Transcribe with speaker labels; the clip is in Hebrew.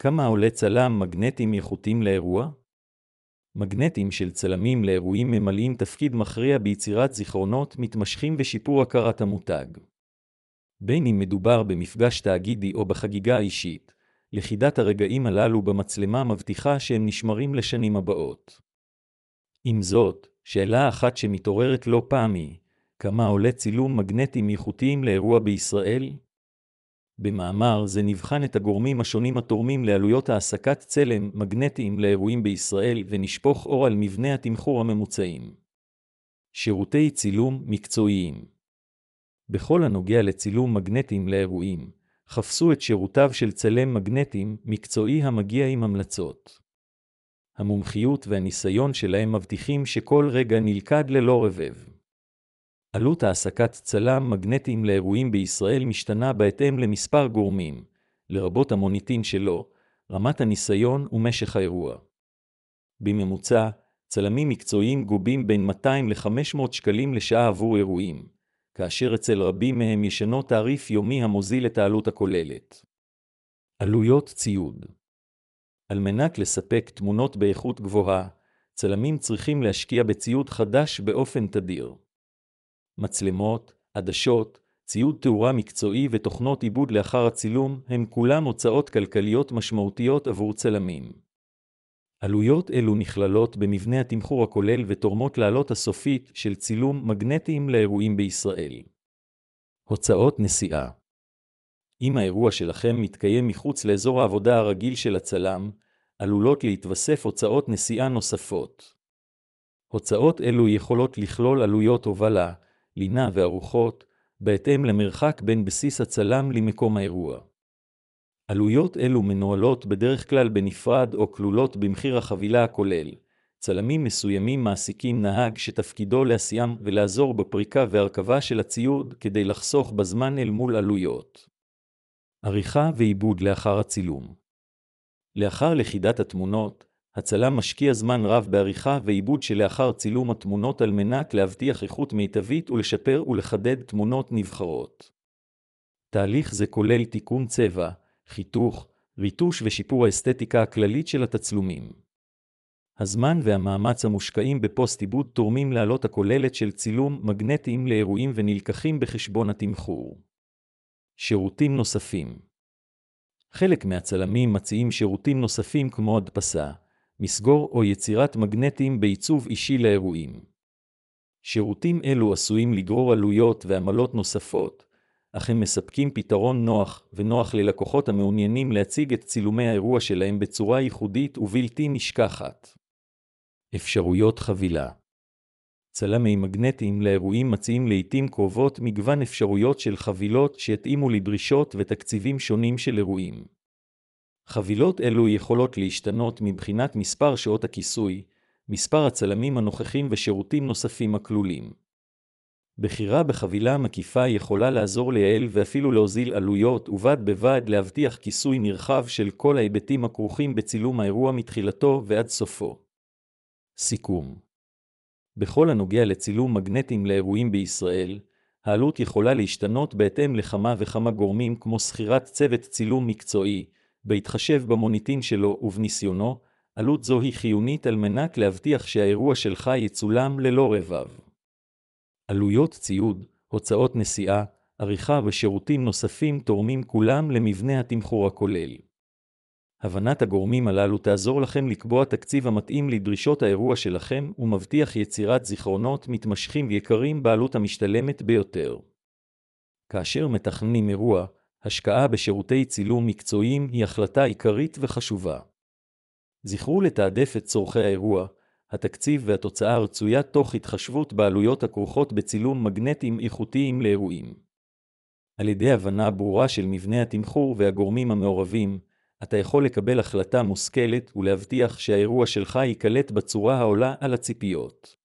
Speaker 1: כמה עולה צלם מגנטים איכותיים לאירוע? מגנטים של צלמים לאירועים ממלאים תפקיד מכריע ביצירת זיכרונות מתמשכים ושיפור הכרת המותג. בין אם מדובר במפגש תאגידי או בחגיגה אישית, יחידת הרגעים הללו במצלמה מבטיחה שהם נשמרים לשנים הבאות. עם זאת, שאלה אחת שמתעוררת לא פעם היא, כמה עולה צילום מגנטים איכותיים לאירוע בישראל? במאמר זה נבחן את הגורמים השונים התורמים לעלויות העסקת צלם מגנטיים לאירועים בישראל ונשפוך אור על מבנה התמחור הממוצעים. שירותי צילום מקצועיים. בכל הנוגע לצילום מגנטיים לאירועים, חפשו את שירותיו של צלם מגנטים מקצועי המגיע עם המלצות. המומחיות והניסיון שלהם מבטיחים שכל רגע נלכד ללא רבב. עלות העסקת צלם מגנטיים לאירועים בישראל משתנה בהתאם למספר גורמים, לרבות המוניטין שלו, רמת הניסיון ומשך האירוע. בממוצע, צלמים מקצועיים גובים בין 200 ל-500 שקלים לשעה עבור אירועים, כאשר אצל רבים מהם ישנו תעריף יומי המוזיל את העלות הכוללת. עלויות ציוד. על מנת לספק תמונות באיכות גבוהה, צלמים צריכים להשקיע בציוד חדש באופן תדיר. מצלמות, עדשות, ציוד תאורה מקצועי ותוכנות עיבוד לאחר הצילום הם כולם הוצאות כלכליות משמעותיות עבור צלמים. עלויות אלו נכללות במבנה התמחור הכולל ותורמות לעלות הסופית של צילום מגנטיים לאירועים בישראל. הוצאות נסיעה. אם האירוע שלכם מתקיים מחוץ לאזור העבודה הרגיל של הצלם, עלולות להתווסף הוצאות נסיעה נוספות. הוצאות אלו יכולות לכלול עלויות הובלה, לינה וארוחות, בהתאם למרחק בין בסיס הצלם למקום האירוע. עלויות אלו מנוהלות בדרך כלל בנפרד או כלולות במחיר החבילה הכולל. צלמים מסוימים מעסיקים נהג שתפקידו להסיעם ולעזור בפריקה והרכבה של הציוד כדי לחסוך בזמן אל מול עלויות. עריכה ועיבוד לאחר הצילום. לאחר לכידת התמונות, הצלם משקיע זמן רב בעריכה ועיבוד שלאחר צילום התמונות על מנת להבטיח איכות מיטבית ולשפר ולחדד תמונות נבחרות. תהליך זה כולל תיקון צבע, חיתוך, ריטוש ושיפור האסתטיקה הכללית של התצלומים. הזמן והמאמץ המושקעים בפוסט עיבוד תורמים לעלות הכוללת של צילום מגנטיים לאירועים ונלקחים בחשבון התמחור. שירותים נוספים. חלק מהצלמים מציעים שירותים נוספים כמו הדפסה, מסגור או יצירת מגנטים בעיצוב אישי לאירועים. שירותים אלו עשויים לגרור עלויות ועמלות נוספות, אך הם מספקים פתרון נוח ללקוחות המעוניינים להציג את צילומי האירוע שלהם בצורה ייחודית ובלתי נשכחת. אפשרויות חבילה. צלמי מגנטיים לאירועים מציעים לעתים קרובות מגוון אפשרויות של חבילות שיתאימו לדרישות ותקציבים שונים של אירועים. חבילות אלו יכולות להשתנות מבחינת מספר שעות הכיסוי, מספר הצלמים הנוכחים ושירותים נוספים הכלולים. בחירה בחבילה מקיפה יכולה לעזור לייעל ואפילו להוזיל עלויות ובד בבד להבטיח כיסוי נרחב של כל ההיבטים הכרוכים בצילום האירוע מתחילתו ועד סופו. סיכום. בכל הנוגע לצילום מגנטים לאירועים בישראל, העלות יכולה להשתנות בהתאם לכמה וכמה גורמים כמו שכירת צוות צילום מקצועי, בהתחשב במוניטין שלו ובניסיונו, עלות זו היא חיונית על מנת להבטיח שהאירוע שלך יצולם ללא רבב. עלויות ציוד, הוצאות נסיעה, עריכה ושירותים נוספים תורמים כולם למבנה התמחור הכולל. הבנת הגורמים הללו תעזור לכם לקבוע תקציב המתאים לדרישות האירוע שלכם ומבטיח יצירת זיכרונות מתמשכים ויקרים בעלות המשתלמת ביותר. כאשר מתכננים אירוע, השקעה בשירותי צילום מקצועיים היא החלטה עיקרית וחשובה. זכרו לתעדף את צורכי האירוע, התקציב והתוצאה הרצויה תוך התחשבות בעלויות הכרוכות בצילום מגנטיים איכותיים לאירועים. על ידי הבנה ברורה של מבנה התמחור והגורמים המעורבים, אתה יכול לקבל החלטה מושכלת ולהבטיח שהאירוע שלך ייקלט בצורה העולה על הציפיות.